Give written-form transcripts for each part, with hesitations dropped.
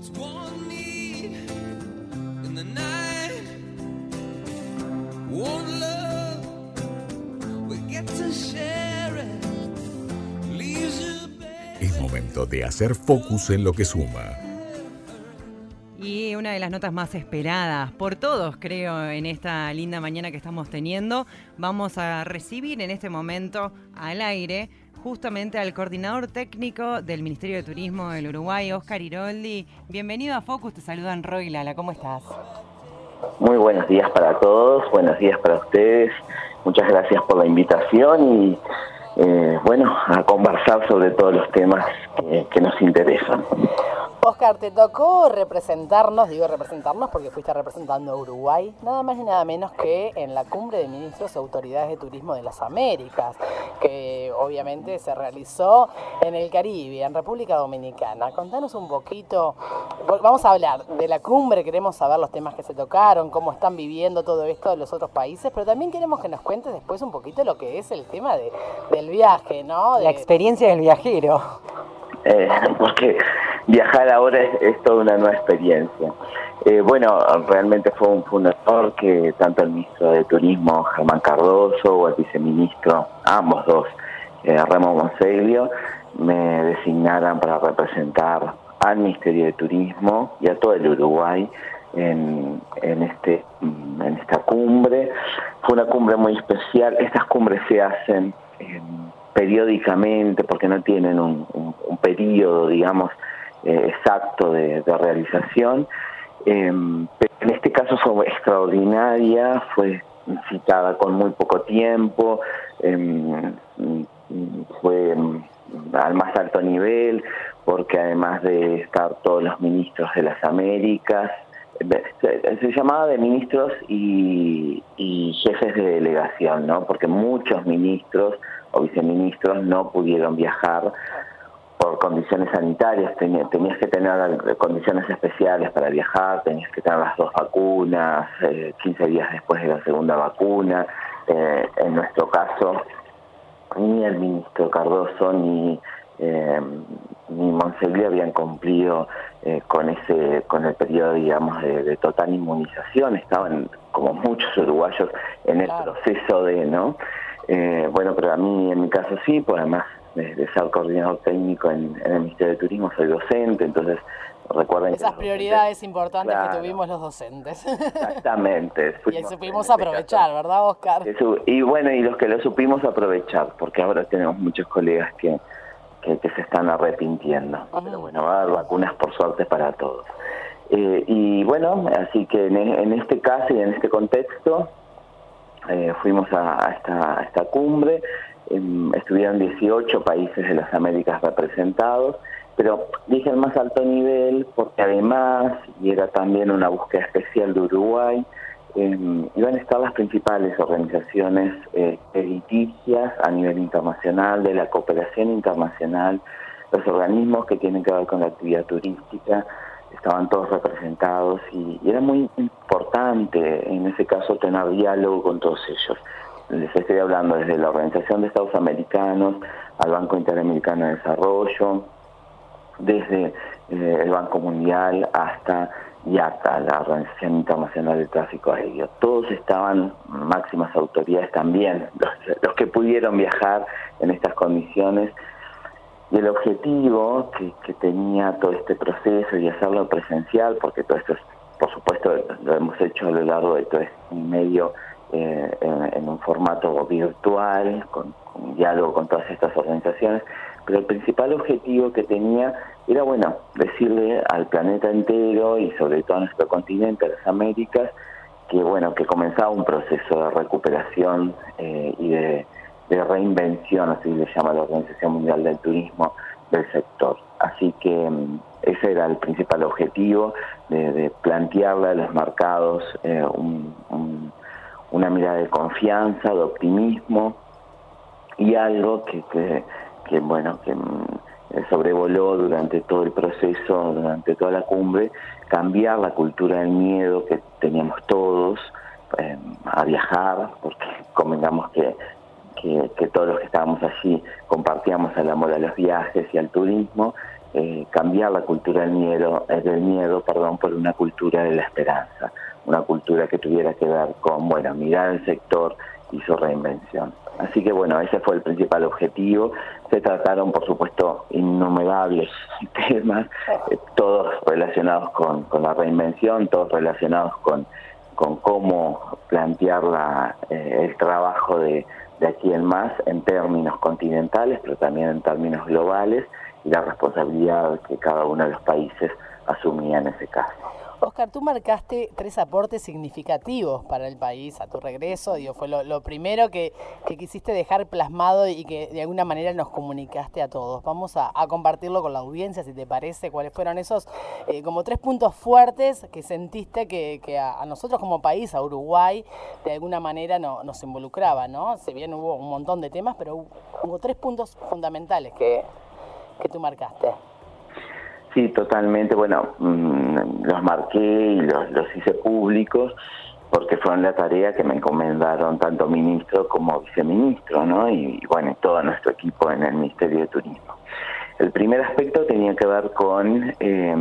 Es momento de hacer focus en lo que suma. Y una de las notas más esperadas por todos, creo, en esta linda mañana que estamos teniendo, vamos a recibir en este momento al aire justamente al coordinador técnico del Ministerio de Turismo del Uruguay, Óscar Iroldi. Bienvenido a Focus, te saludan Roy y Lala, ¿cómo estás? Muy buenos días para todos, buenos días para ustedes, muchas gracias por la invitación y bueno, a conversar sobre todos los temas que nos interesan. Óscar, te tocó representarnos, digo representarnos porque fuiste representando a Uruguay, nada más ni nada menos que en la Cumbre de Ministros y Autoridades de Turismo de las Américas, que obviamente se realizó en el Caribe, en República Dominicana. Contanos un poquito, vamos a hablar de la cumbre, queremos saber los temas que se tocaron, cómo están viviendo todo esto de los otros países, pero también queremos que nos cuentes después un poquito lo que es el tema del viaje, ¿no? La experiencia del viajero. Porque viajar ahora es toda una nueva experiencia. Bueno, realmente fue un honor que tanto el ministro de Turismo, Germán Cardoso, o el viceministro, ambos dos, Remo Monseglio, me designaran para representar al Ministerio de Turismo y a todo el Uruguay en esta cumbre. Fue una cumbre muy especial. Estas cumbres se hacen periódicamente porque no tienen un periodo, digamos, exacto de realización, pero en este caso fue extraordinaria, fue citada con muy poco tiempo, fue al más alto nivel, porque además de estar todos los ministros de las Américas, se llamaba de ministros y jefes de delegación, ¿no? Porque muchos ministros o viceministros no pudieron viajar por condiciones sanitarias. Tenías que tener condiciones especiales para viajar, tenías que tener las 2 vacunas, 15 días después de la segunda vacuna. En nuestro caso, ni el ministro Cardoso ni Monseglio habían cumplido con el periodo, digamos, de total inmunización. Estaban, como muchos uruguayos, en el proceso de, ¿no? Bueno, pero a mí, en mi caso sí, pues además de ser coordinador técnico en el Ministerio de Turismo, soy docente, entonces recuerden esas prioridades importantes que tuvimos los docentes. Exactamente. Y supimos aprovechar, ¿verdad, Óscar? Y bueno, y los que lo supimos aprovechar, porque ahora tenemos muchos colegas que se están arrepintiendo. Pero bueno, va a haber vacunas por suerte para todos. Y bueno, así que en este caso y en este contexto, fuimos a esta cumbre. Estuvieron 18 países de las Américas representados, pero dije al más alto nivel porque además, y era también una búsqueda especial de Uruguay, iban a estar las principales organizaciones crediticias a nivel internacional, de la cooperación internacional, los organismos que tienen que ver con la actividad turística, estaban todos representados y era muy importante en ese caso tener diálogo con todos ellos. Les estoy hablando desde la Organización de Estados Americanos al Banco Interamericano de Desarrollo, desde el Banco Mundial hasta IATA, la Organización Internacional de Tráfico Aéreo. Todos estaban, máximas autoridades también, los que pudieron viajar en estas condiciones. Y el objetivo que tenía todo este proceso y hacerlo presencial, porque todo esto, por supuesto, lo hemos hecho a lo largo de todo este medio en un formato virtual, con diálogo con todas estas organizaciones, pero el principal objetivo que tenía era, bueno, decirle al planeta entero y sobre todo a nuestro continente, a las Américas, que bueno, que comenzaba un proceso de recuperación y de reinvención, así le llama la Organización Mundial del Turismo, del sector. Así que ese era el principal objetivo, de plantearle a los mercados una mirada de confianza, de optimismo, y algo que sobrevoló durante todo el proceso, durante toda la cumbre, cambiar la cultura del miedo que teníamos todos a viajar, porque convengamos que todos los que estábamos allí compartíamos el amor a los viajes y al turismo, cambiar la cultura del miedo, por una cultura de la esperanza, una cultura que tuviera que ver con, bueno, mirar el sector y su reinvención. Así que bueno, ese fue el principal objetivo. Se trataron, por supuesto, innumerables temas, todos relacionados con la reinvención, todos relacionados con cómo plantear el trabajo de aquí en más en términos continentales, pero también en términos globales, y la responsabilidad que cada uno de los países asumía en ese caso. Oscar, tú marcaste 3 aportes significativos para el país a tu regreso. Digo, fue lo primero que quisiste dejar plasmado y que de alguna manera nos comunicaste a todos. Vamos a compartirlo con la audiencia, si te parece, cuáles fueron esos como 3 puntos fuertes que sentiste que a nosotros como país, a Uruguay, de alguna manera nos involucraba, ¿no? Si bien hubo un montón de temas, pero hubo 3 puntos fundamentales que tú marcaste. Sí, totalmente. Bueno, los marqué y los hice públicos porque fueron la tarea que me encomendaron tanto ministro como viceministro, ¿no? Y bueno, todo nuestro equipo en el Ministerio de Turismo. El primer aspecto tenía que ver con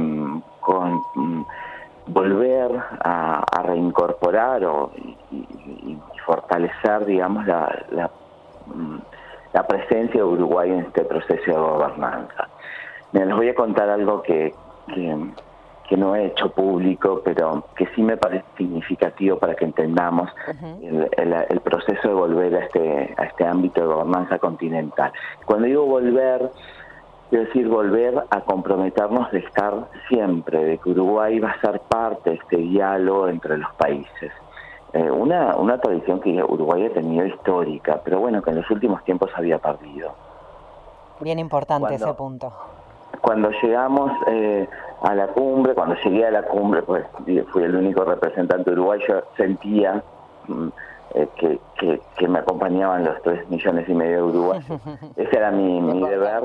volver a reincorporar y fortalecer, digamos, la presencia de Uruguay en este proceso de gobernanza. Les voy a contar algo que no he hecho público, pero que sí me parece significativo para que entendamos el proceso de volver a este ámbito de gobernanza continental. Cuando digo volver, quiero decir volver a comprometernos de estar siempre, de que Uruguay va a ser parte de este diálogo entre los países. Una tradición que Uruguay ha tenido histórica, pero bueno, que en los últimos tiempos había perdido. Bien importante ese punto. Cuando llegamos a la cumbre, cuando llegué a la cumbre, pues fui el único representante de Uruguay, yo sentía que me acompañaban los 3,5 millones de uruguayos. Ese era mi deber.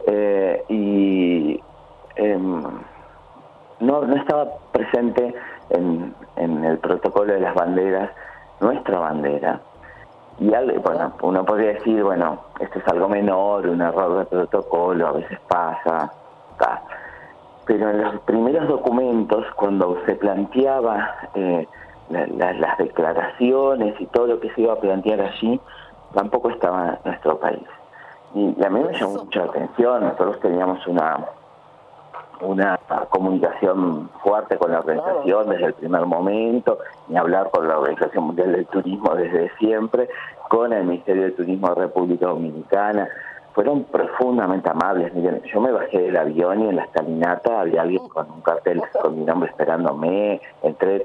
No estaba presente en el protocolo de las banderas, nuestra bandera. Y bueno, uno podría decir, bueno, esto es algo menor, un error de protocolo, a veces pasa, pero en los primeros documentos, cuando se planteaba las declaraciones y todo lo que se iba a plantear allí, tampoco estaba nuestro país. Y a mí me llamó mucho la atención. Nosotros teníamos una comunicación fuerte con la organización desde el primer momento, ni hablar con la Organización Mundial del Turismo desde siempre, con el Ministerio de Turismo de República Dominicana. Fueron profundamente amables. Miren, yo me bajé del avión y en la escalinata había alguien con un cartel con mi nombre esperándome. Entré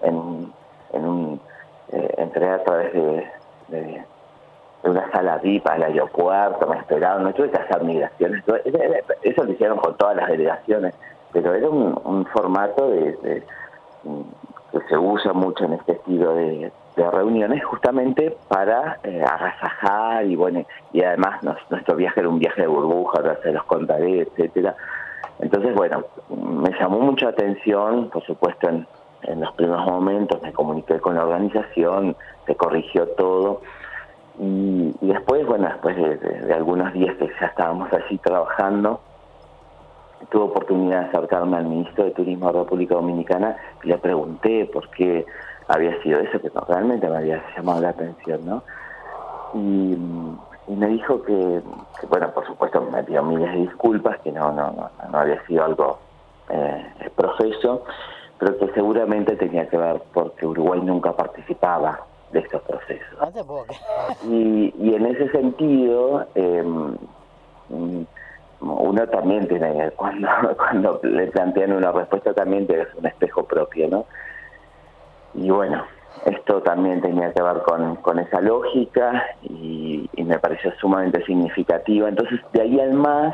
entré a través de una sala VIP al aeropuerto, me esperaron, no tuve que hacer migraciones. Eso lo hicieron con todas las delegaciones, pero era un formato que se usa mucho en este estilo de reuniones, justamente para agasajar y además nuestro viaje era un viaje de burbuja, ahora se los contaré, etcétera. Entonces, bueno, me llamó mucha atención, por supuesto, en los primeros momentos me comuniqué con la organización, se corrigió todo. Y después, bueno, después de algunos días que ya estábamos allí trabajando, tuve oportunidad de acercarme al ministro de Turismo de República Dominicana y le pregunté por qué había sido eso, que realmente me había llamado la atención, ¿no? Y me dijo que, bueno, por supuesto me pidió miles de disculpas, que no había sido algo profeso, pero que seguramente tenía que ver porque Uruguay nunca participaba de estos procesos. No te puedo creer. Y en ese sentido, uno también tiene, cuando le plantean una respuesta, también tiene un espejo propio, ¿no? Y bueno, esto también tenía que ver con esa lógica y me pareció sumamente significativa. Entonces, de ahí al más,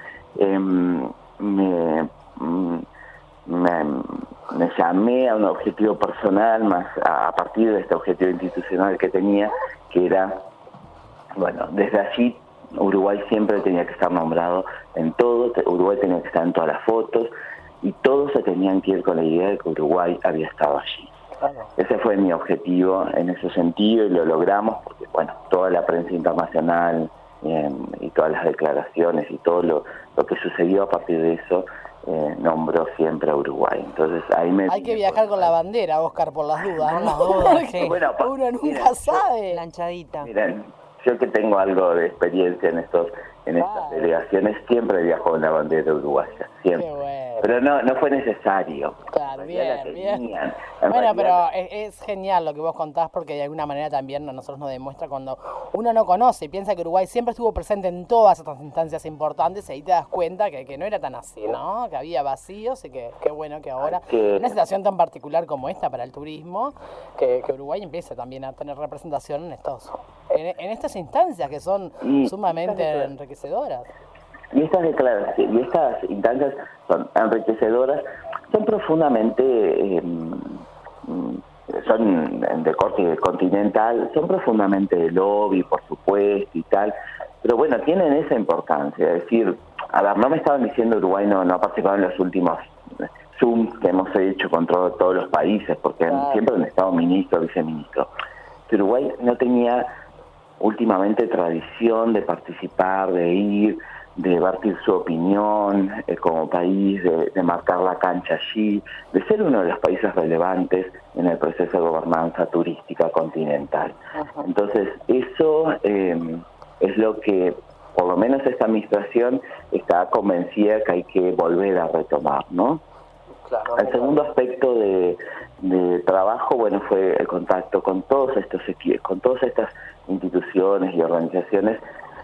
me llamé a un objetivo personal más a partir de este objetivo institucional que tenía, que era, bueno, desde allí Uruguay siempre tenía que estar nombrado en todo, Uruguay tenía que estar en todas las fotos y todos se tenían que ir con la idea de que Uruguay había estado allí. Ese fue mi objetivo en ese sentido y lo logramos porque, bueno, toda la prensa internacional y todas las declaraciones y todo lo que sucedió a partir de eso nombró siempre a Uruguay. Entonces ahí hay que viajar con la bandera, Oscar, por las dudas. Por las dudas, sí. Bueno, uno nunca sabe. Lanchadita. Miren, yo que tengo algo de experiencia en estas delegaciones, siempre viajo con la bandera uruguaya, siempre. Qué bueno. Pero no fue necesario. Claro, bien. En Bueno, realidad, pero es genial lo que vos contás, porque de alguna manera también a nosotros nos demuestra cuando uno no conoce y piensa que Uruguay siempre estuvo presente en todas estas instancias importantes, y ahí te das cuenta que no era tan así, ¿no? Que había vacíos, y que qué bueno que ahora, en una situación tan particular como esta para el turismo, que Uruguay empiece también a tener representación en estas instancias que son sumamente enriquecedoras. Y estas declaraciones y estas instancias son enriquecedoras, son profundamente, son de corte continental, son profundamente de lobby, por supuesto, y tal, pero bueno, tienen esa importancia. Es decir, a ver, no me estaban diciendo Uruguay no ha participado en los últimos Zooms que hemos hecho con todos los países, porque siempre han estado ministro, viceministro. Que Uruguay no tenía últimamente tradición de participar, de ir, de debatir su opinión como país, de marcar la cancha allí, de ser uno de los países relevantes en el proceso de gobernanza turística continental. Entonces, eso es lo que, por lo menos esta administración, está convencida que hay que volver a retomar, ¿no? Claro, el segundo aspecto de trabajo, bueno, fue el contacto con todos estos con todas estas instituciones y organizaciones,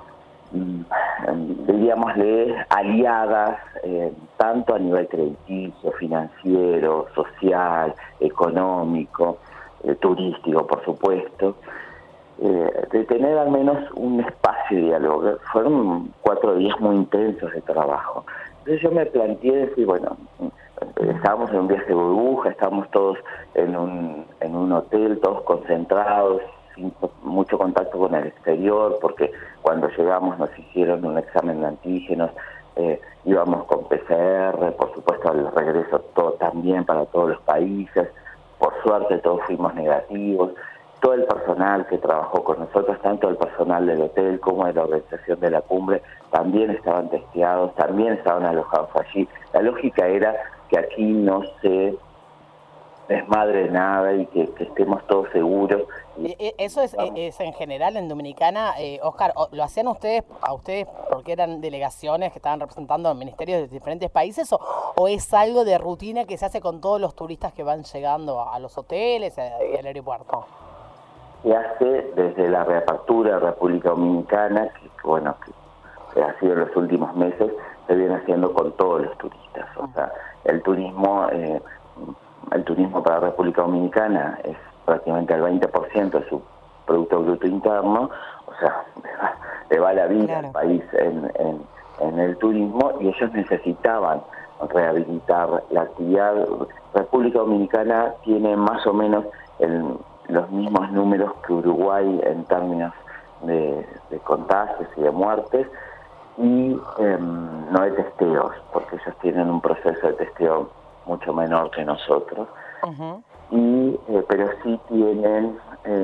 diríamosle, aliadas, tanto a nivel crediticio, financiero, social, económico, turístico, por supuesto, de tener al menos un espacio de diálogo. Fueron 4 días muy intensos de trabajo. Entonces yo me planteé decir, bueno, estábamos en un viaje de burbuja, estábamos todos en un hotel, todos concentrados, sin mucho contacto con el exterior, porque cuando llegamos nos hicieron un examen de antígenos, íbamos con PCR, por supuesto al regreso todo también para todos los países, por suerte todos fuimos negativos, todo el personal que trabajó con nosotros, tanto el personal del hotel como de la organización de la cumbre, también estaban testeados, también estaban alojados allí. La lógica era que aquí no se desmadre nada y que estemos todos seguros. Eso es en general en Dominicana, Oscar, ¿lo hacían ustedes porque eran delegaciones que estaban representando ministerios de diferentes países o es algo de rutina que se hace con todos los turistas que van llegando a los hoteles y al aeropuerto? Se hace desde la reapertura de República Dominicana, que ha sido en los últimos meses, se viene haciendo con todos los turistas. O sea, el turismo para República Dominicana es prácticamente el 20% de su Producto Bruto Interno, o sea, le va la vida al país en el turismo, y ellos necesitaban rehabilitar la actividad. República Dominicana tiene más o menos los mismos números que Uruguay en términos de contagios y de muertes, y no de testeos, porque ellos tienen un proceso de testeo mucho menor que nosotros. Pero sí tienen,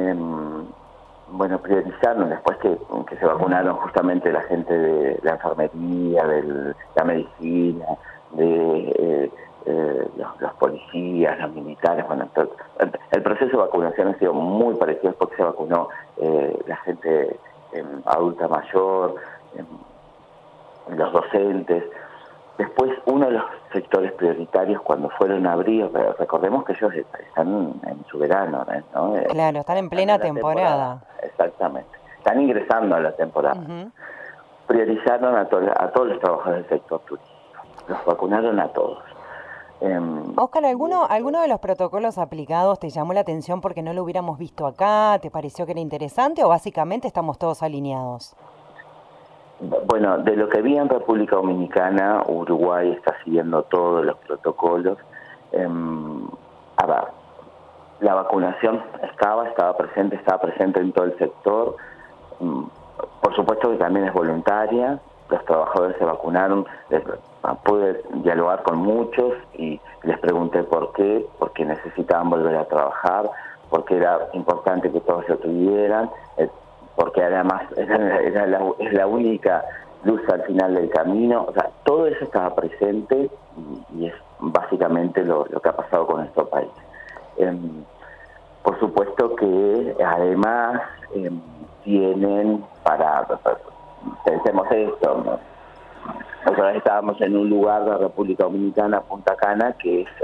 priorizaron después que se vacunaron justamente la gente de la enfermería, de la medicina, de los policías, los militares. Bueno, el proceso de vacunación ha sido muy parecido porque se vacunó la gente adulta mayor, los docentes. Después, uno de los sectores prioritarios cuando fueron a abril, recordemos que ellos están en su verano, ¿no? Claro, están en plena temporada. Exactamente, están ingresando a la temporada. Priorizaron a todos los trabajadores del sector turístico, los vacunaron a todos. Oscar, ¿alguno de los protocolos aplicados te llamó la atención porque no lo hubiéramos visto acá? ¿Te pareció que era interesante o básicamente estamos todos alineados? Bueno, de lo que vi en República Dominicana, Uruguay está siguiendo todos los protocolos. A ver, la vacunación estaba presente en todo el sector. Por supuesto que también es voluntaria, los trabajadores se vacunaron, pude dialogar con muchos y les pregunté por qué, porque necesitaban volver a trabajar, porque era importante que todos lo tuvieran, porque además es la única luces al final del camino, o sea, todo eso estaba presente y es básicamente lo que ha pasado con nuestro país. Por supuesto que además tienen pensemos esto, ¿no? Nosotros estábamos en un lugar de la República Dominicana, Punta Cana, que es,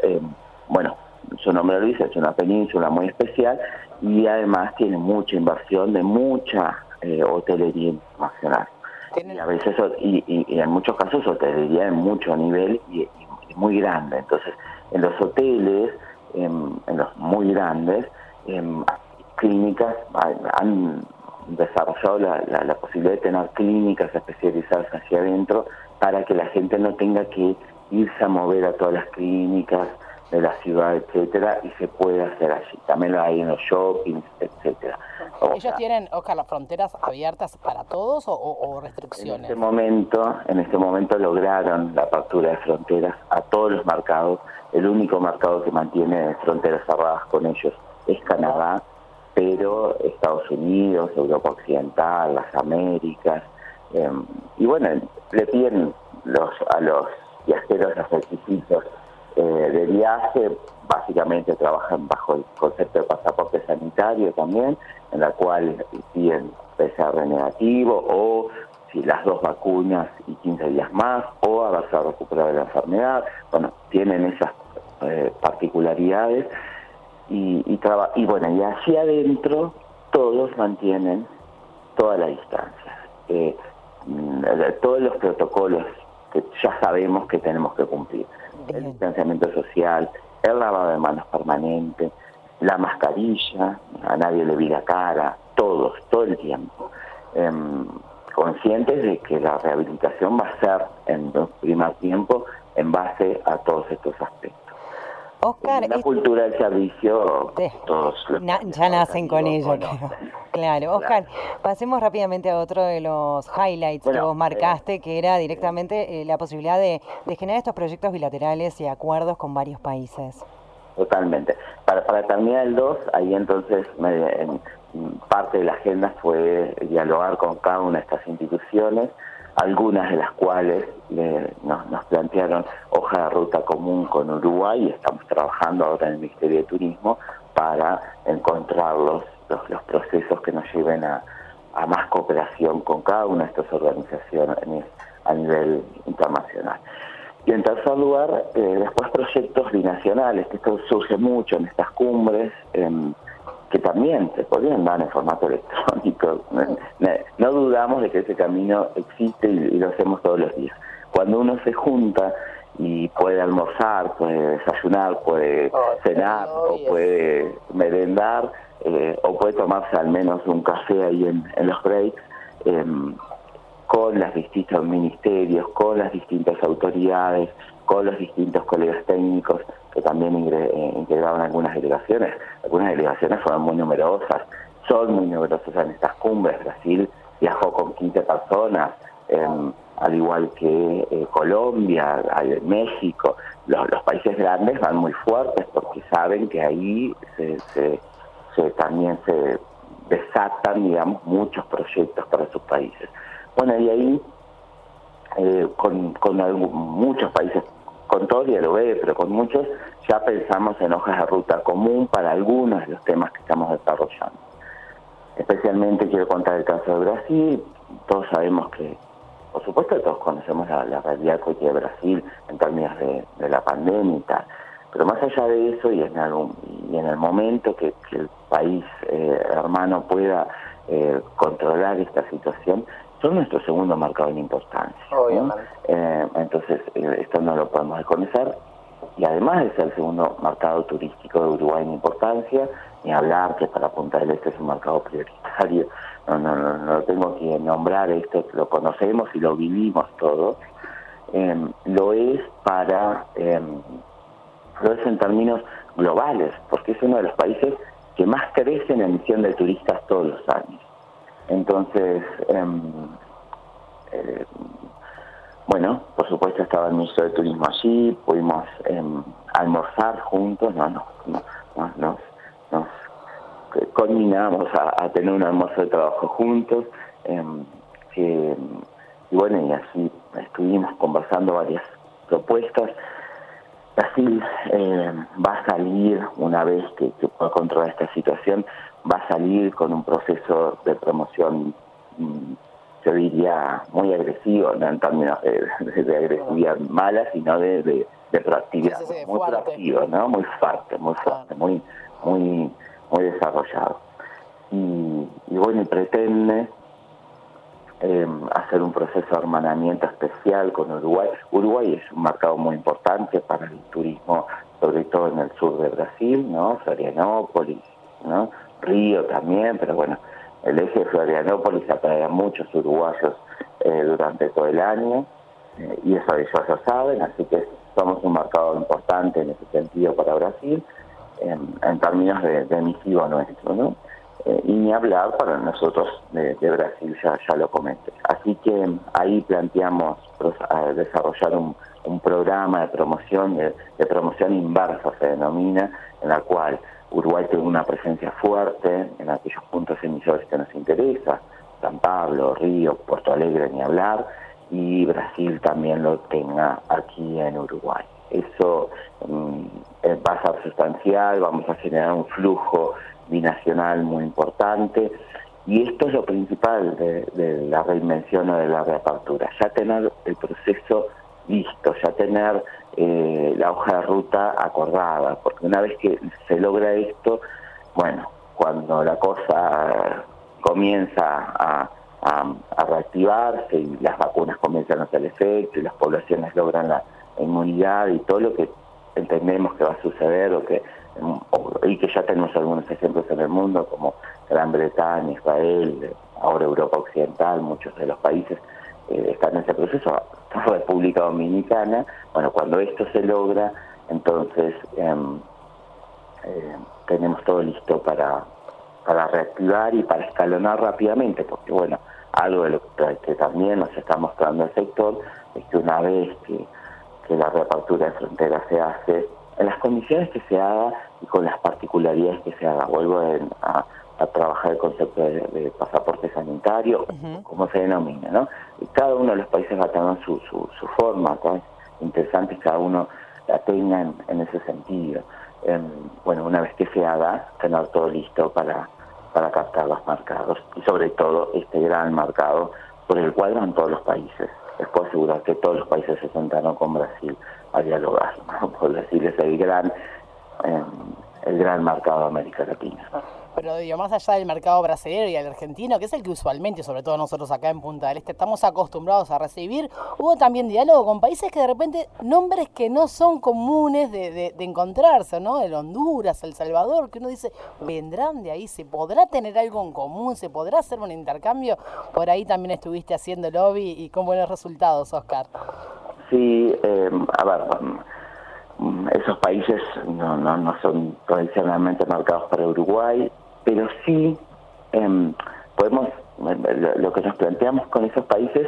su nombre lo dice, es una península muy especial y además tiene mucha inversión de mucha hotelería internacional. Y a veces, y en muchos casos hotelería de mucho nivel y muy grande. Entonces, en los hoteles, en los muy grandes, clínicas han desarrollado la posibilidad de tener clínicas especializadas hacia adentro para que la gente no tenga que irse a mover a todas las clínicas de la ciudad, etcétera, y se puede hacer allí. También lo hay en los shoppings, etcétera. ¿Ellos tienen, Oscar, las fronteras abiertas para todos o restricciones? En este momento lograron la apertura de fronteras a todos los mercados. El único mercado que mantiene fronteras cerradas con ellos es Canadá, pero Estados Unidos, Europa Occidental, las Américas, y bueno, le piden a los viajeros los requisitos de viaje. Básicamente trabajan bajo el concepto de pasaporte sanitario también, en la cual piden PCR negativo o si las 2 vacunas y 15 días más, o haberse recuperado de la enfermedad. Bueno, tienen esas particularidades y allí adentro todos mantienen toda la distancia, todos los protocolos que ya sabemos que tenemos que cumplir. El distanciamiento social, el lavado de manos permanente, la mascarilla, a nadie le vi la cara, todo el tiempo. Conscientes de que la rehabilitación va a ser en el primer tiempo en base a todos estos aspectos. Oscar, la cultura del servicio, todos ya nacen con ello, claro. Oscar, pasemos rápidamente a otro de los highlights que vos marcaste, que era directamente la posibilidad de generar estos proyectos bilaterales y acuerdos con varios países. Totalmente. Para terminar el 2, ahí entonces parte de la agenda fue dialogar con cada una de estas instituciones, algunas de las cuales nos plantearon hoja de ruta común con Uruguay, y estamos trabajando ahora en el Ministerio de Turismo para encontrar los procesos que nos lleven a más cooperación con cada una de estas organizaciones a nivel internacional. Y en tercer lugar, después proyectos binacionales, que esto surge mucho en estas cumbres, que también se podrían dar en formato electrónico. No dudamos de que ese camino existe y lo hacemos todos los días. Cuando uno se junta y puede almorzar, puede desayunar, puede cenar, o puede merendar, o puede tomarse al menos un café ahí en los breaks, con los distintos ministerios, con las distintas autoridades, con los distintos colegas técnicos que también integraban algunas delegaciones. Algunas delegaciones fueron muy numerosas, son muy numerosas en estas cumbres. Brasil viajó con 15 personas, al igual que Colombia, México. Los países grandes van muy fuertes porque saben que ahí también se desatan, digamos, muchos proyectos para sus países. Bueno, y ahí con muchos países, con todos dialogué, pero con muchos ya pensamos en hojas de ruta común para algunos de los temas que estamos desarrollando. Especialmente quiero contar el caso de Brasil. Todos sabemos que, por supuesto, todos conocemos la realidad que tiene Brasil en términos de la pandemia y tal. Pero más allá de eso, y en el momento que el país hermano pueda controlar esta situación, son nuestro segundo mercado en importancia, ¿no? Entonces, esto no lo podemos desconocer. Y además es el segundo mercado turístico de Uruguay en importancia, ni hablar que para Punta del Este es un mercado prioritario. No tengo que nombrar esto, lo conocemos y lo vivimos todos. Lo es en términos globales, porque es uno de los países que más crece en emisión de turistas todos los años. Entonces, por supuesto estaba el ministro de Turismo allí, pudimos almorzar juntos, nos coordinamos a tener un almuerzo de trabajo juntos, bueno, y así estuvimos conversando varias propuestas. Brasil va a salir, una vez que pueda controlar esta situación, va a salir con un proceso de promoción, yo diría, muy agresivo, no en términos de agresividad mala, sino de proactividad, muy proactivo, ¿no? Muy fuerte, muy desarrollado. Y bueno, pretende hacer un proceso de hermanamiento especial con Uruguay. Uruguay es un mercado muy importante para el turismo, sobre todo en el sur de Brasil, ¿no? Florianópolis, ¿no? Río también, pero bueno, el eje de Florianópolis atrae a muchos uruguayos durante todo el año, y eso ellos lo saben, así que somos un mercado importante en ese sentido para Brasil, en términos de emisivo nuestro, ¿no? Y ni hablar para nosotros de Brasil, ya lo comenté. Así que ahí planteamos desarrollar un programa de promoción inversa, se denomina, en la cual Uruguay tiene una presencia fuerte en aquellos puntos emisores que nos interesa, San Pablo, Río, Puerto Alegre, ni hablar, y Brasil también lo tenga aquí en Uruguay. Eso va a ser sustancial, vamos a generar un flujo binacional muy importante, y esto es lo principal de la reinvención o de la reapertura, ya tener el proceso listo, ya tener la hoja de ruta acordada, porque una vez que se logra esto, bueno, cuando la cosa comienza a reactivarse y las vacunas comienzan a hacer efecto y las poblaciones logran la inmunidad y todo lo que entendemos que va a suceder y que ya tenemos algunos ejemplos en el mundo como Gran Bretaña, Israel, ahora Europa Occidental, muchos de los países están en ese proceso, República Dominicana. Bueno, cuando esto se logra, entonces tenemos todo listo para reactivar y para escalonar rápidamente, porque bueno, algo de lo que también nos está mostrando el sector es que una vez que la reapertura de fronteras se hace, en las condiciones que se haga y con las particularidades que se haga, vuelvo a trabajar el concepto de pasaporte sanitario, como se denomina, ¿no? Y cada uno de los países va a tener su forma, ¿no? Interesante que cada uno la tenga en ese sentido. Bueno, una vez que se haga, tener todo listo para captar los mercados, y sobre todo este gran mercado por el cual van todos los países. Les puedo asegurar que todos los países se sentaron con Brasil a dialogar, ¿no? Porque Brasil es el gran mercado de América Latina. Pero digo, más allá del mercado brasileño y el argentino, que es el que usualmente, sobre todo nosotros acá en Punta del Este, estamos acostumbrados a recibir, hubo también diálogo con países que de repente, nombres que no son comunes de encontrarse, ¿no? El Honduras, El Salvador, que uno dice, vendrán de ahí, se podrá tener algo en común, se podrá hacer un intercambio. Por ahí también estuviste haciendo lobby y con buenos resultados, Oscar. Sí, a ver, esos países no son tradicionalmente marcados para Uruguay, pero sí podemos, lo que nos planteamos con esos países,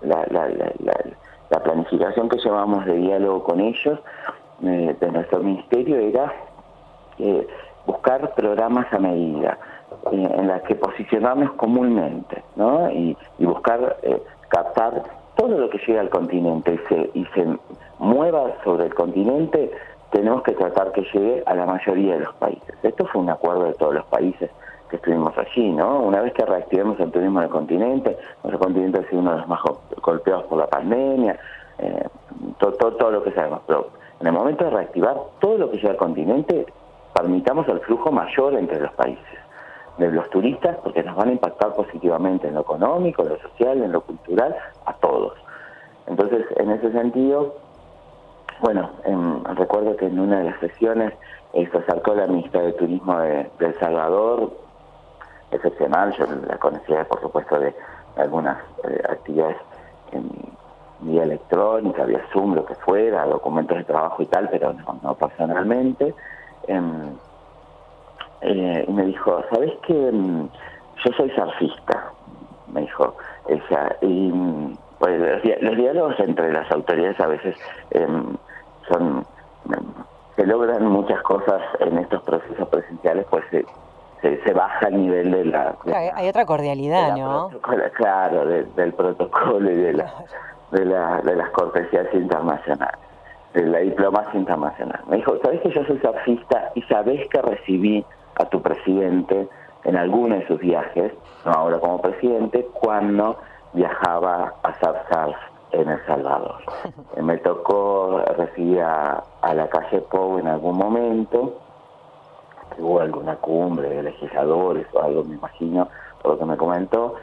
la planificación que llevamos de diálogo con ellos, de nuestro ministerio, era buscar programas a medida, en las que posicionarnos comúnmente, ¿no? Y buscar captar todo lo que llega al continente y se mueva sobre el continente. Tenemos que tratar que llegue a la mayoría de los países. Esto fue un acuerdo de todos los países que estuvimos allí, ¿no? Una vez que reactivemos el turismo del continente, nuestro continente ha sido uno de los más golpeados por la pandemia, todo lo que sabemos, pero en el momento de reactivar todo lo que llega al continente, permitamos el flujo mayor entre los países de los turistas, porque nos van a impactar positivamente en lo económico, en lo social, en lo cultural, a todos. Entonces, en ese sentido, bueno, recuerdo que en una de las sesiones se acercó la ministra de Turismo de El Salvador, excepcional, yo la conocía por supuesto de algunas actividades en vía electrónica, vía Zoom, lo que fuera, documentos de trabajo y tal, pero no personalmente. Y me dijo, ¿sabés qué? Yo soy surfista, me dijo ella, y pues, los diálogos entre las autoridades a veces se logran muchas cosas en estos procesos presenciales, pues se baja el nivel de la... Hay otra cordialidad, ¿no? Claro, del protocolo y de las cortesías internacionales, de la diplomacia internacional. Me dijo, ¿sabés que yo soy surfista y sabés que recibí a tu presidente en alguno de sus viajes, no ahora como presidente, cuando viajaba a hacer surf en El Salvador? Me tocó recibir a la calle Pou en algún momento, que hubo alguna cumbre de legisladores o algo, me imagino, por lo que me comentó,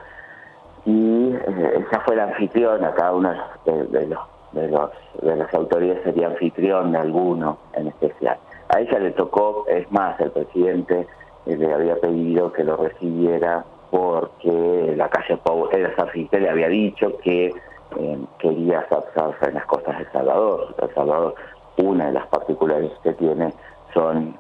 y ella fue la anfitriona. Cada uno de las autoridades sería anfitrión de alguno en especial. A ella le tocó, es más, el presidente le había pedido que lo recibiera porque la calle Pou era surfista, le había dicho que quería hacer surf en las costas de El Salvador. El Salvador, una de las particularidades que tiene son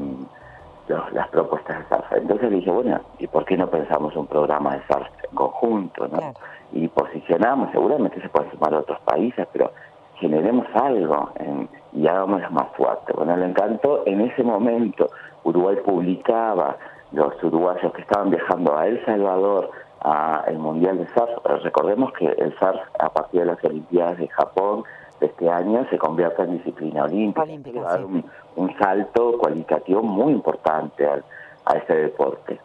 las propuestas de surf. Entonces le dije, bueno, ¿y por qué no pensamos un programa de surf en conjunto, ¿no? Claro. Y posicionamos, seguramente se pueden sumar a otros países, pero generemos algo y hagámoslo más fuerte. Bueno, le encantó. En ese momento Uruguay publicaba los uruguayos que estaban viajando a El Salvador a el Mundial de Surf. Recordemos que el surf, a partir de las Olimpiadas de Japón de este año, se convierte en disciplina olímpica. Va a dar un salto cualitativo muy importante a ese deporte.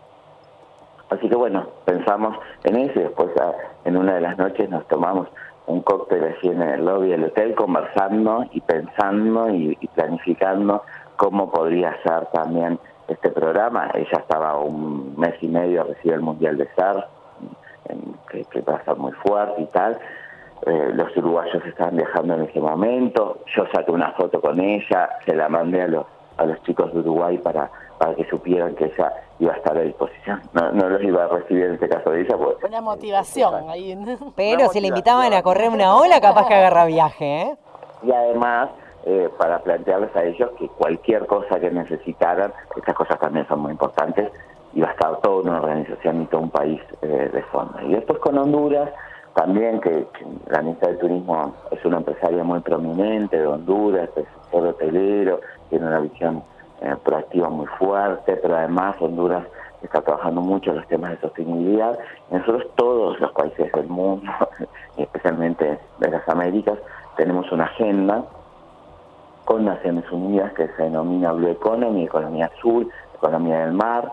Así que bueno, pensamos en eso y después en una de las noches nos tomamos un cóctel así en el lobby del hotel, conversando y pensando y planificando cómo podría ser también este programa. Ella estaba un mes y medio a recibir el Mundial de Surf, que va a ser muy fuerte y tal. Los uruguayos estaban viajando en ese momento. Yo saqué una foto con ella, se la mandé a los chicos de Uruguay para que supieran que ella iba a estar a disposición. No los iba a recibir en este caso de ella. Pues, una motivación ahí. Pero si le invitaban a correr una ola, capaz que agarra viaje, ¿eh? Y además, para plantearles a ellos que cualquier cosa que necesitaran, estas cosas también son muy importantes, iba a estar toda una organización y todo un país de fondo. Y después con Honduras, también que la ministra de Turismo es una empresaria muy prominente de Honduras, es sector hotelero, tiene una visión proactiva muy fuerte, pero además Honduras está trabajando mucho en los temas de sostenibilidad. Nosotros, todos los países del mundo, especialmente de las Américas, tenemos una agenda con Naciones Unidas que se denomina Blue Economy, economía azul, economía del mar.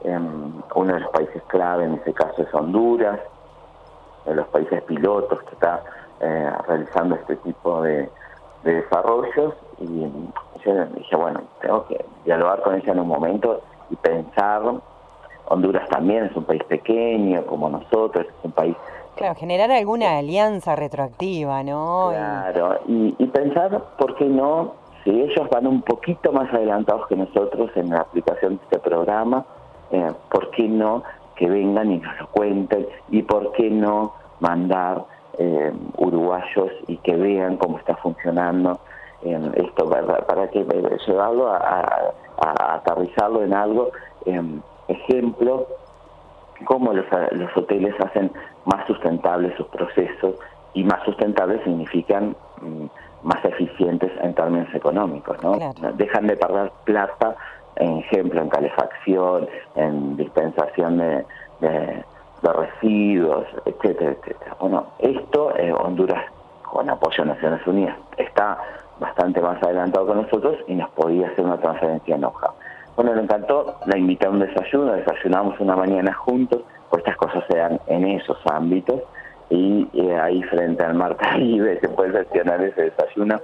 Uno de los países clave en ese caso es Honduras, de los países pilotos que está realizando este tipo de desarrollos. Y yo dije, bueno, tengo que dialogar con ella en un momento y pensar. Honduras también es un país pequeño como nosotros, es un país... Claro, generar alguna alianza retroactiva, ¿no? Claro, y pensar, ¿por qué no? Si ellos van un poquito más adelantados que nosotros en la aplicación de este programa, ¿por qué no que vengan y nos lo cuenten? ¿Y por qué no mandar uruguayos y que vean cómo está funcionando esto, ¿verdad? Para que llevarlo a aterrizarlo en algo, ejemplo, cómo los hoteles hacen más sustentables sus procesos, y más sustentables significan más eficientes en términos económicos, ¿no? Claro. Dejan de perder plata, ejemplo, en calefacción, en dispensación de residuos, etcétera, etcétera. Bueno, esto Honduras, con apoyo de Naciones Unidas, está bastante más adelantado con nosotros y nos podía hacer una transferencia en hoja. Bueno, le encantó, la invité a un desayuno, desayunamos una mañana juntos, pues estas cosas se dan en esos ámbitos, y ahí frente al Mar Caribe se puede gestionar ese desayuno,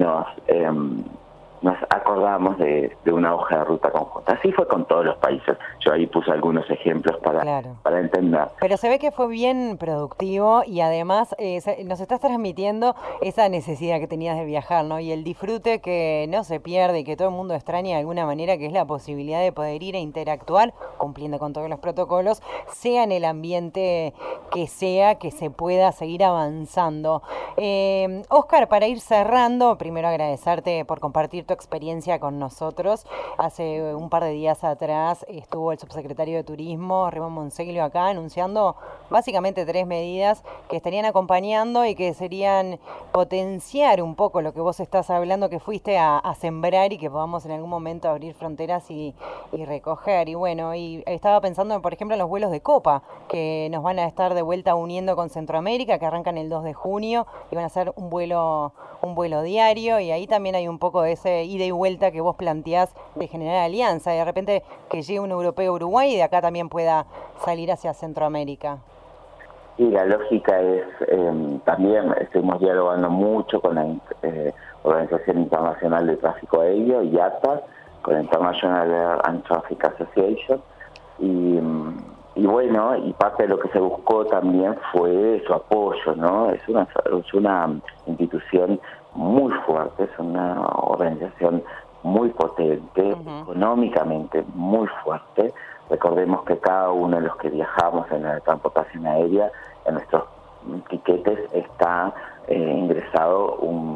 nos acordamos de una hoja de ruta conjunta. Así fue con todos los países. Yo ahí puse algunos ejemplos para entender. Pero se ve que fue bien productivo y además nos estás transmitiendo esa necesidad que tenías de viajar, ¿no? Y el disfrute que no se pierde y que todo el mundo extraña de alguna manera, que es la posibilidad de poder ir a interactuar, cumpliendo con todos los protocolos, sea en el ambiente que sea, que se pueda seguir avanzando. Óscar, para ir cerrando, primero agradecerte por compartir tu experiencia con nosotros. Hace un par de días atrás estuvo el subsecretario de Turismo, Raymond Monseglio, acá anunciando básicamente 3 medidas que estarían acompañando y que serían potenciar un poco lo que vos estás hablando, que fuiste a sembrar y que podamos en algún momento abrir fronteras y recoger. Y bueno, y estaba pensando, por ejemplo, en los vuelos de Copa, que nos van a estar de vuelta uniendo con Centroamérica, que arrancan el 2 de junio y van a ser un vuelo diario, y ahí también hay un poco de ese ida y vuelta que vos planteás de generar alianza, y de repente que llegue un europeo a Uruguay y de acá también pueda salir hacia Centroamérica. Y la lógica es, también estuvimos dialogando mucho con la Organización Internacional de Tráfico Aéreo, IATA, con la International Air and Traffic Association, y bueno, y parte de lo que se buscó también fue su apoyo, ¿no? Es una institución muy fuerte, es una organización muy potente, económicamente muy fuerte. Recordemos que cada uno de los que viajamos en la transportación aérea, en nuestros tiquetes está ingresado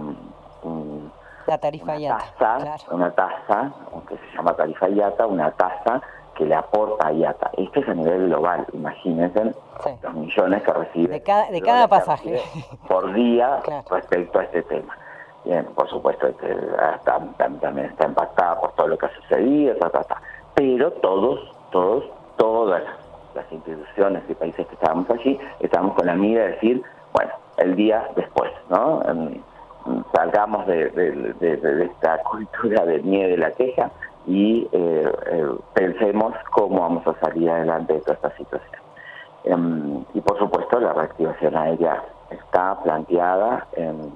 la tarifa IATA, claro. Una tasa, que se llama tarifa IATA, una tasa que le aporta a IATA. Esto es a nivel global, imagínense los millones que recibe de cada pasaje por día, claro, respecto a este tema. Bien, por supuesto que también está impactada por todo lo que ha sucedido, pero todas las instituciones y países que estábamos allí, estábamos con la mira de decir, bueno, el día después, ¿no? Salgamos de esta cultura de miedo de la queja y pensemos cómo vamos a salir adelante de toda esta situación. Y por supuesto la reactivación aérea está planteada,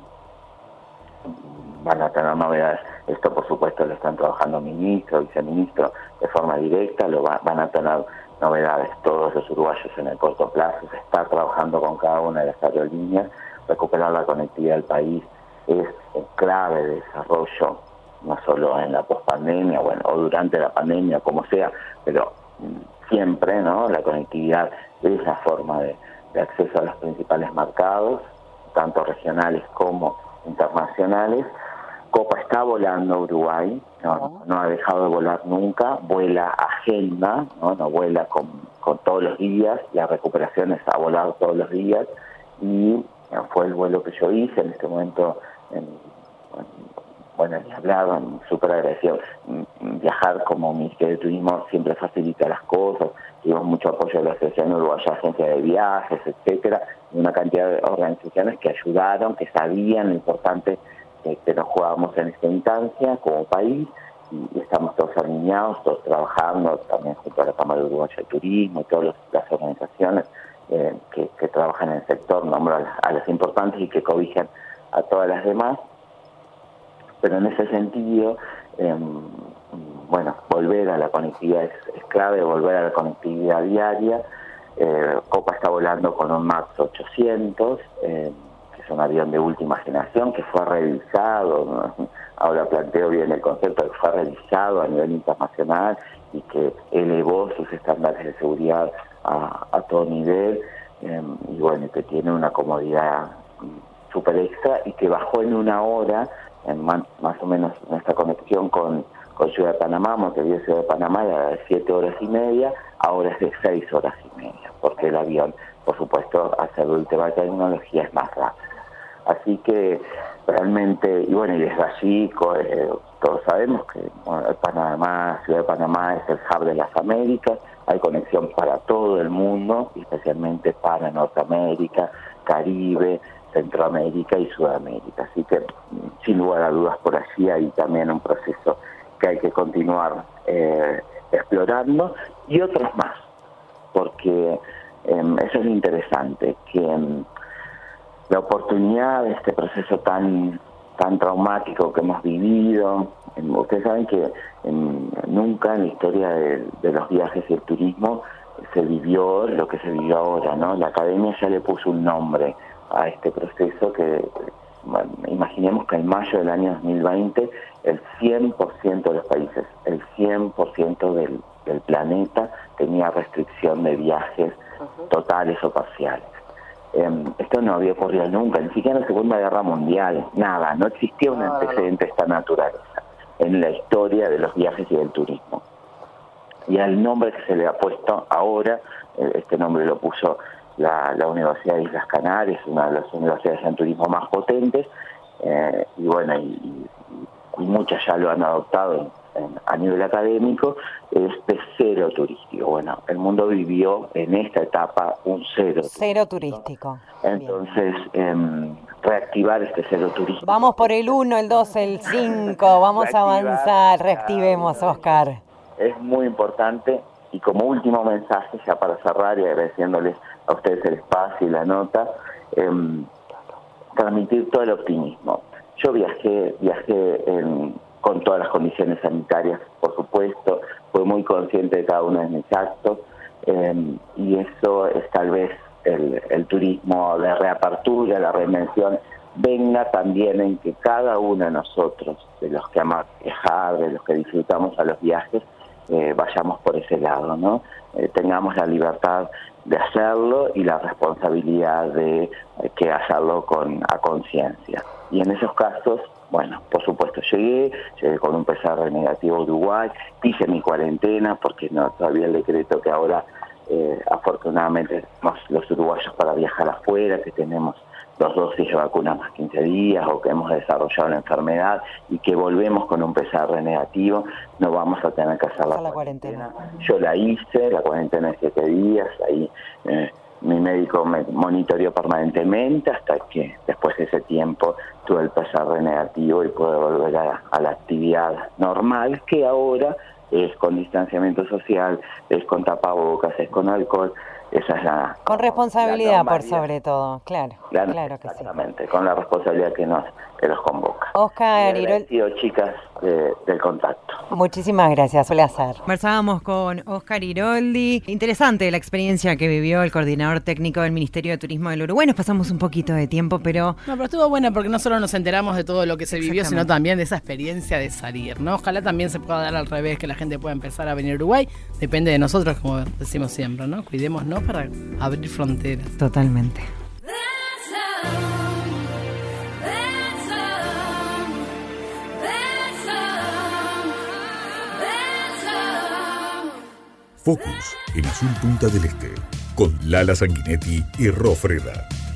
van a tener novedades. Esto por supuesto lo están trabajando ministro, viceministro de forma directa, van a tener novedades todos los uruguayos en el corto plazo. Se está trabajando con cada una de las aerolíneas. Recuperar la conectividad del país es clave de desarrollo, no solo en la pospandemia, bueno, o durante la pandemia, como sea, pero siempre, ¿no? La conectividad es la forma de acceso a los principales mercados, tanto regionales como internacionales. Copa está volando a Uruguay, no ha dejado de volar nunca, vuela agenda, no vuela con todos los días, la recuperación es a volar todos los días, y fue el vuelo que yo hice en este momento, ni hablar, súper agradecido. Viajar como Ministerio de Turismo siempre facilita las cosas, tuvimos mucho apoyo de la Asociación Uruguaya, Agencia de Viajes, etcétera, y una cantidad de organizaciones que ayudaron, que sabían lo importante que nos jugábamos en esta instancia como país, y estamos todos alineados, todos trabajando, también junto a la Cámara Uruguaya de Turismo y todas las organizaciones que trabajan en el sector, nombro a las importantes y que cobijan a todas las demás. Pero en ese sentido, volver a la conectividad es clave, volver a la conectividad diaria. Copa está volando con un MAX 800, que es un avión de última generación, que fue revisado, ¿no? Ahora planteo bien el concepto, que fue revisado a nivel internacional y que elevó sus estándares de seguridad a todo nivel, y que tiene una comodidad súper extra, y que bajó en 1 hora, más o menos nuestra conexión con Ciudad de Panamá, Montevideo, Ciudad de Panamá, era de 7 horas y media, ahora es de 6 horas y media, porque el avión, por supuesto, al ser de última tecnología, es más rápido. Así que realmente, y desde allí todos sabemos que Panamá, Ciudad de Panamá es el hub de las Américas, hay conexión para todo el mundo, especialmente para Norteamérica, Caribe, Centroamérica y Sudamérica. Así que, sin lugar a dudas, por allí hay también un proceso que hay que continuar explorando, y otros más, porque eso es lo interesante, que la oportunidad de este proceso tan traumático que hemos vivido, ustedes saben que nunca en la historia de los viajes y el turismo se vivió lo que se vivió ahora, ¿no? La academia ya le puso un nombre a este proceso que, imaginemos que en mayo del año 2020 el 100% de los países, el 100% del planeta tenía restricción de viajes totales o parciales. Esto no había ocurrido nunca, ni siquiera en la Segunda Guerra Mundial, nada, no existía un antecedente de esta naturaleza. en la historia de los viajes y del turismo. Y al nombre que se le ha puesto ahora, este nombre lo puso la Universidad de Islas Canarias, una de las universidades en turismo más potentes, y bueno, y muchas ya lo han adoptado a nivel académico, es de cero turístico. Bueno, el mundo vivió en esta etapa un cero turístico. Entonces, reactivar este cero turístico. Vamos por el 1, el 2, el 5, vamos a avanzar, reactivemos, Oscar. Es muy importante, y como último mensaje, ya para cerrar y agradeciéndoles a ustedes el espacio y la nota, transmitir todo el optimismo. Yo viajé con todas las condiciones sanitarias, por supuesto, fui muy consciente de cada uno de mis actos, y eso es tal vez el turismo de reapertura, la reinvención, venga también en que cada uno de nosotros, de los que amamos viajar, de los que disfrutamos a los viajes, vayamos por ese lado, ¿no? Tengamos la libertad de hacerlo y la responsabilidad de que hacerlo a conciencia. Y en esos casos, bueno, por supuesto, llegué con un PCR negativo a Uruguay, hice mi cuarentena, porque no todavía el decreto que ahora, afortunadamente, los uruguayos para viajar afuera, que tenemos 2 dosis de vacuna más 15 días, o que hemos desarrollado la enfermedad y que volvemos con un PCR negativo, no vamos a tener que hacer la cuarentena. Yo la hice, la cuarentena de 7 días, ahí mi médico me monitoreó permanentemente hasta que después de ese tiempo tuve el PCR negativo y pude volver a la actividad normal, que ahora es con distanciamiento social, es con tapabocas, es con alcohol. Esa es con responsabilidad, por sobre todo, claro que sí. Exactamente, con la responsabilidad que nos convoca. Oscar Iroldi, chicas del contacto. Muchísimas gracias, un placer. Conversábamos con Oscar Iroldi. Interesante la experiencia que vivió el coordinador técnico del Ministerio de Turismo del Uruguay. Nos pasamos un poquito de tiempo, pero estuvo buena porque no solo nos enteramos de todo lo que se vivió, sino también de esa experiencia de salir, ¿no? Ojalá también se pueda dar al revés, que la gente pueda empezar a venir a Uruguay. Depende de nosotros, como decimos siempre, ¿no? Cuidémonos para abrir fronteras. Totalmente. Focus en Azul Punta del Este, con Lala Sanguinetti y Ro Freda.